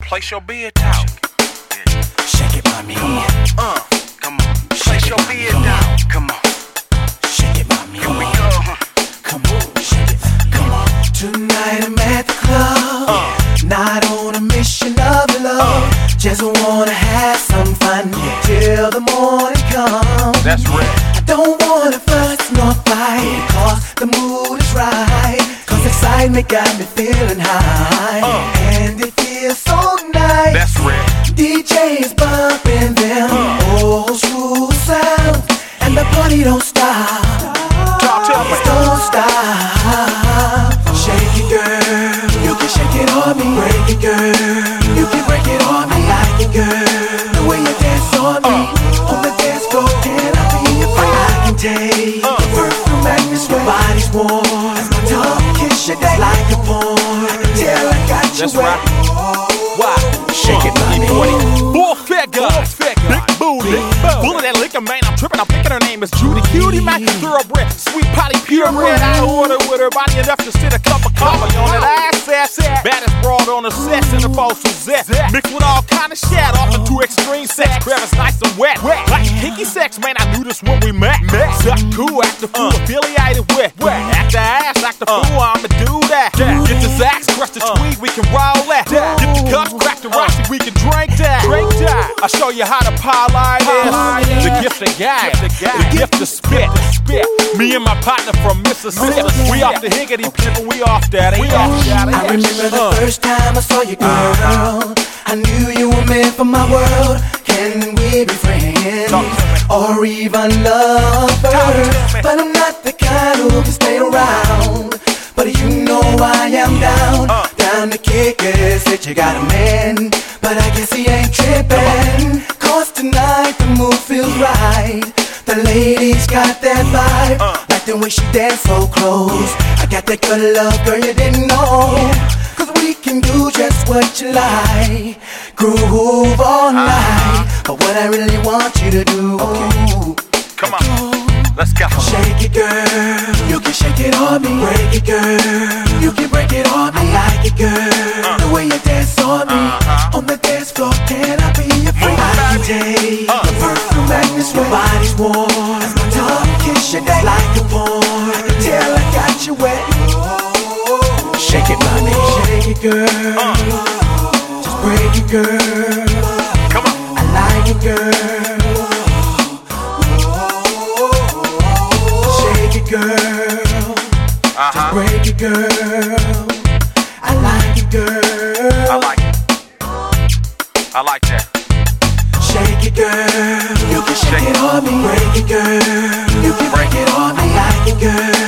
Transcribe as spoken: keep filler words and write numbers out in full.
Place your bid down. Shake it, mommy. Come on, uh, come on. Place your bid down. Come on. Shake it, mommy. Here we go. Come on, shake it. Come on. Tonight I'm at the club, Uh. not on a mission of love. Uh. Just wanna have some fun Yeah. till the morning comes. That's right. I don't wanna fuss nor fight, cause the mood is right. Cause excitement got me feeling high, Uh. and it feels so nice. That's right. D J's bumping them Uh. old school sounds, and the party don't stop. Talk to me. Don't stop. Shake it, girl. You can shake it on me. Break it, girl. You can break it on me. I like it, girl. The way you dance on me. Uh. On the dance floor, can I be your friend? I can take Uh. the perfume back this way. Body's warm. As my tongue kiss your neck like a porn. I can tell I got you That's wet. right. Why? Shake it, mommy. Full figure, big booty, full of that liquor, man. I'm tripping. I'm thinking her name is Judy Cutie, man. Thoroughbred, sweet potty, purebred. Out of order with her body enough to sit a cup of coffee on that ass. Baddest broad on the sex in the false zest, mixed with all kind of shit, off into extreme sex. Crevice nice and wet, like kinky sex, man. I knew this when we met. Suck cool, act the fool, affiliated with. Act the ass, act the fool. I'ma do that. Get the Zax, crush the tweed, we can roll that. Get the cups, crack the rocks, we can drink that. Drink that. I'll show you how to parlay this. The gift of gag, the gift of spit. Spit. Me and my partner from Mississippi. We off the higgity pimpin', we off that. We off that. I remember the first time I saw you, girl. I knew you were meant for my world. Can we be friends? Or even lovers? But I'm not the kind who can stay around. But you know I am down, down to kick it. Said you got a man, but I guess he ain't trippin'. Cause tonight the mood feels right. The ladies got that vibe, like the way she dance so close. I got that good love, girl, you didn't know. Cause we can do just what you like, groove all night. But what I really want you to do, Come on, let's go. shake it, girl. You can shake it on me. Break it, girl. You can break it on me. I like it, girl. The way you dance on me. On the dance floor, can I be your friend? I can take the perfume back this way. Body's warm. As my tongue kiss your neck like a porn. I can tell I got you wet. Shake it, mommy. Shake it, girl. Just break it, girl. Come on. I like it, girl. Shake it, girl. Uh-huh. Break it, girl. I like it, girl. I like it. I like that. Shake it, girl. You can shake it on me. Break it, girl. You can break it on me. I like it, girl.